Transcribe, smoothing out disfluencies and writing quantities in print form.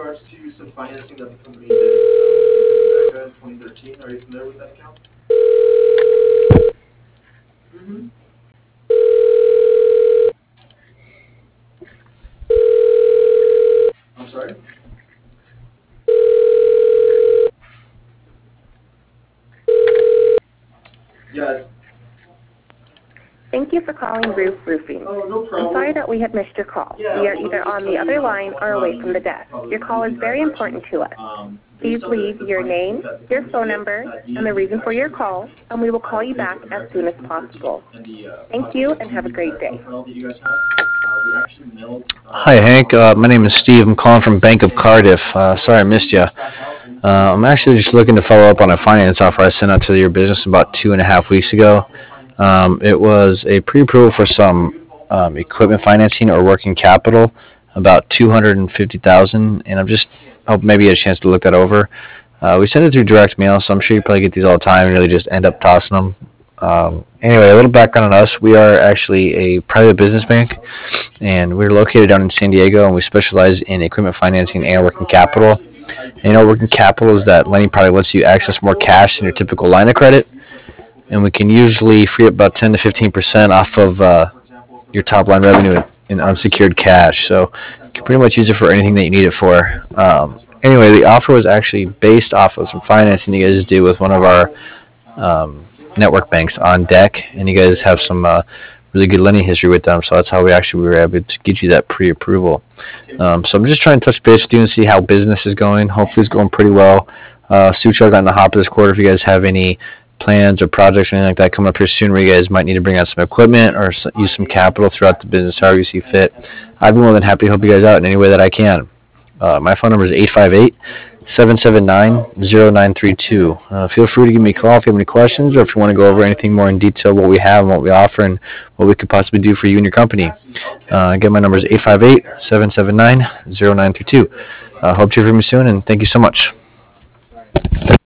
regards to some financing that the company did with Becca in 2013. Are you familiar with that account? Mm-hmm. I'm sorry? Yeah. Thank you for calling Roof Roofing. Oh, no I'm problem. sorry that we have missed your call. Yeah, We are well, either just on tell the other you, line or away from the desk. Your call is very important to us. Please leave your name, your phone number, and the reason for your call, and we will call you back as soon as possible. Thank you and have a great day. Hi, Hank. My name is Steve. I'm calling from Bank of Cardiff. Sorry I missed you. I'm actually just looking to follow up on a finance offer I sent out to your business about 2.5 weeks ago. It was a pre-approval for some equipment financing or working capital, about 250,000, and I'm just hope maybe you had a chance to look that over. We send it through direct mail, so I'm sure you probably get these all the time and really just end up tossing them. Anyway, a little background on us. We are actually a private business bank, and we're located down in San Diego, and we specialize in equipment financing and working capital. And working capital is that lending product lets you access more cash than your typical line of credit, and we can usually free up about 10 to 15% off of your top line revenue in unsecured cash. So you can pretty much use it for anything that you need it for. Anyway, the offer was actually based off of some financing you guys do with one of our um, network banks on deck, and you guys have some really good lending history with them. So that's how we were able to get you that pre-approval. So I'm just trying to touch base with you and see how business is going. Hopefully, it's going pretty well. Sucho got in the hop this quarter. If you guys have any plans or projects or anything like that coming up here soon where you guys might need to bring out some equipment or use some capital throughout the business, however you see fit, I'd be more than happy to help you guys out in any way that I can. My phone number is 858-779-0932. Feel free to give me a call if you have any questions or if you want to go over anything more in detail, what we have and what we offer and what we could possibly do for you and your company. Again, my number is 858-779-0932. Hope to hear from you soon, and thank you so much.